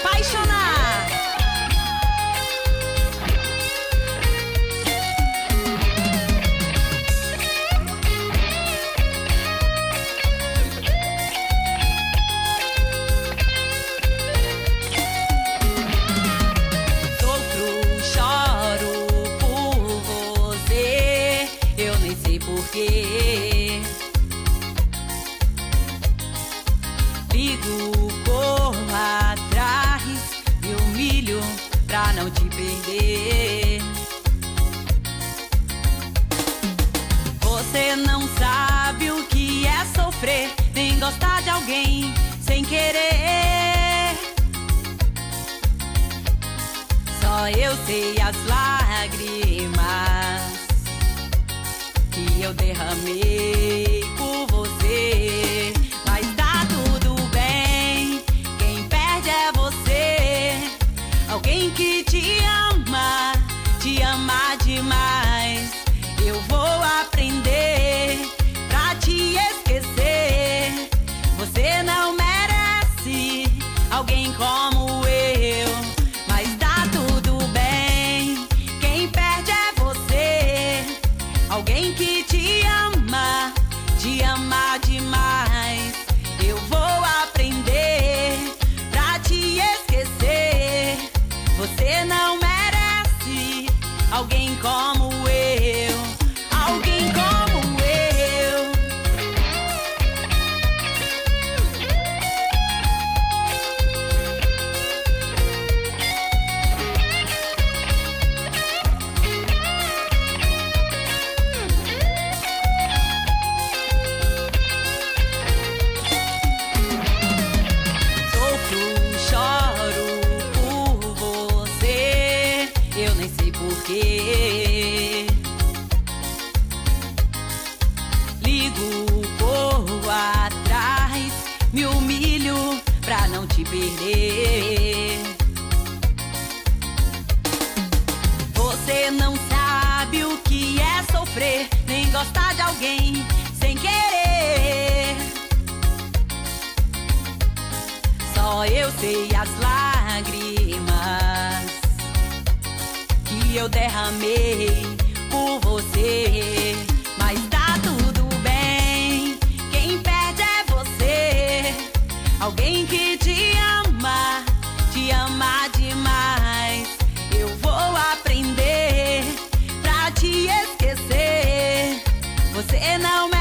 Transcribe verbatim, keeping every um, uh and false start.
apaixonar. Sofro, choro por você, eu nem sei porquê. Ligo, corro atrás, me humilho pra não te perder. Você não sabe o que é sofrer, nem gostar de alguém sem querer. Só eu sei as lágrimas que eu derramei por você. Mas tá tudo bem, quem perde é você. Alguém que te ama, te ama demais. Eu vou aprender pra te esquecer. Você não merece alguém como eu. Mas tá tudo bem, quem perde é você. Alguém que te ama, te ama demais. Eu vou aprender pra te esquecer. Você não merece alguém como eu. Alguém como eu. Eu nem sei porquê. Ligo, corro atrás, me humilho pra não te perder. Você não sabe o que é sofrer, nem gostar de alguém sem querer. Só eu sei as lágrimas que eu derramei por você. Mas tá tudo bem, quem perde é você. Alguém que te ama, te ama demais. Eu vou aprender pra te esquecer. Você não